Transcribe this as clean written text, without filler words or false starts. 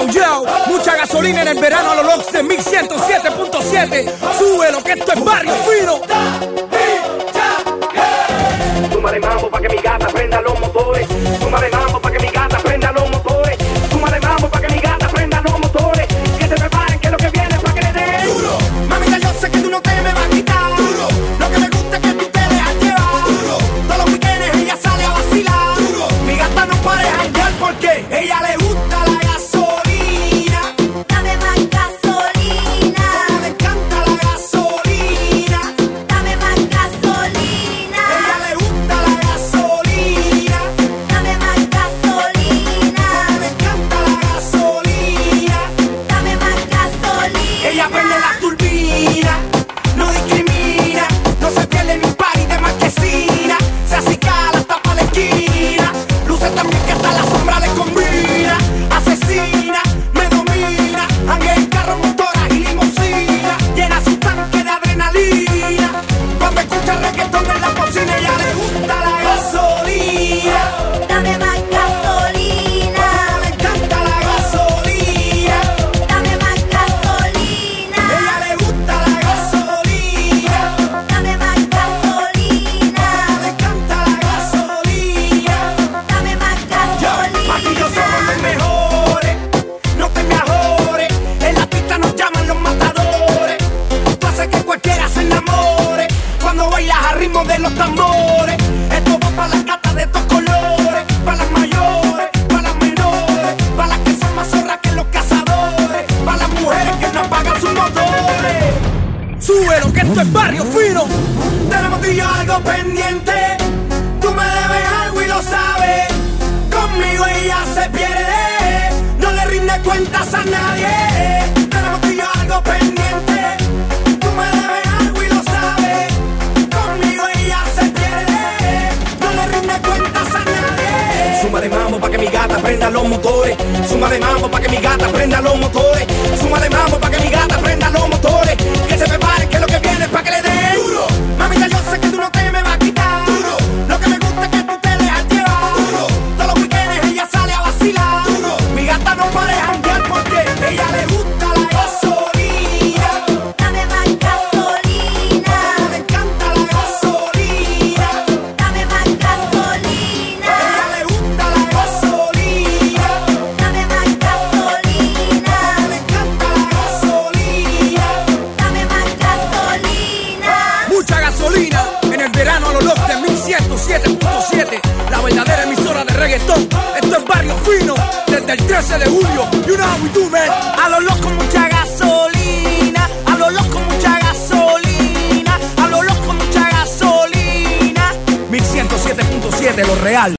Yo, mucha gasolina en el verano a los locks de 1107.7. Súbelo que esto es barrio fino. Súmale mambo pa' que mi gata prenda los motores. Súmale mambo pa' que mi gata prenda los motores. Súmale mambo pa' que mi gata prenda los motores. Que se preparen que lo que viene es pa' que le den duro. Mamita, yo sé que tú no te me vas a quitar duro. Lo que me gusta es que tú te dejas llevar duro. Todos los weekends ella sale a vacilar duro. Mi gata no puede janguear porque ella le gusta la gasolina. Dame más gasolina. Le encanta la gasolina. Dame más gasolina. Ella le gusta la gasolina. Dame más gasolina. Le encanta la gasolina. Dame más gasolina. Ella prende la turbina, no discrimina, no se pierde ni un party de marquesina. Se acicala hasta pa' la esquina, luce también que hasta la sombra le combina. Asesina, me domina, janguea en carro, motoras y limusina. Llena su tanque de adrenalina, cuando escucha reggaetón en la bocina. Ella le gusta la gasolina. Dame más gasolina. Le encanta la gasolina. Dame más gasolina. Ella le gusta la gasolina. Dame más gasolina. Le encanta la gasolina. Dame más gasolina. Aquí yo somos los mejores, no te me ajores. En la pista nos llaman los matadores. Tú haces que cualquiera se enamore cuando bailas al ritmo de los tambores. Esto va para las gatas de estos colores, para las mayores, para las menores, para las que son más zorras que los cazadores, para las mujeres que no apagan sus motores. Súbelo que esto es barrio fino. Tenemos tú y yo algo pendiente. Tú me debes algo y lo sabes. Conmigo ella se pierde. No le rinde cuentas a nadie. Tenemos tú y yo algo pendiente. Tú me debes algo y lo sabes. Conmigo ella se pierde. No le rinde cuentas a nadie. Súmale mambo pa' que mi gata prenda los motores. Súmale mambo pa' que mi gata prenda los motores. Súmale mambo pa' que mi gata prenda los motores. Que se preparen que lo que viene es pa' que le den duro. Mamita, yo sé que tú no te me vas a quitar duro. Lo que me gusta es que tú te dejas llevar duro. Todos los weekends ella sale a vacilar duro. Mi gata no puede janguear porque ella le gusta la gasolina. Dame más gasolina. Le encanta la gasolina. Dame más gasolina. Ella le gusta la gasolina. Dame más gasolina. Le encanta la gasolina. Dame más gasolina. Mucha gasolina en el verano a los locks de 1107.7. La verdadera emisora de reggaetón. Esto es barrio fino desde el 13 de julio. You know how we do, man. A los locos mucha gasolina. A los locos mucha gasolina. A los locos mucha gasolina. 1107.7, lo real.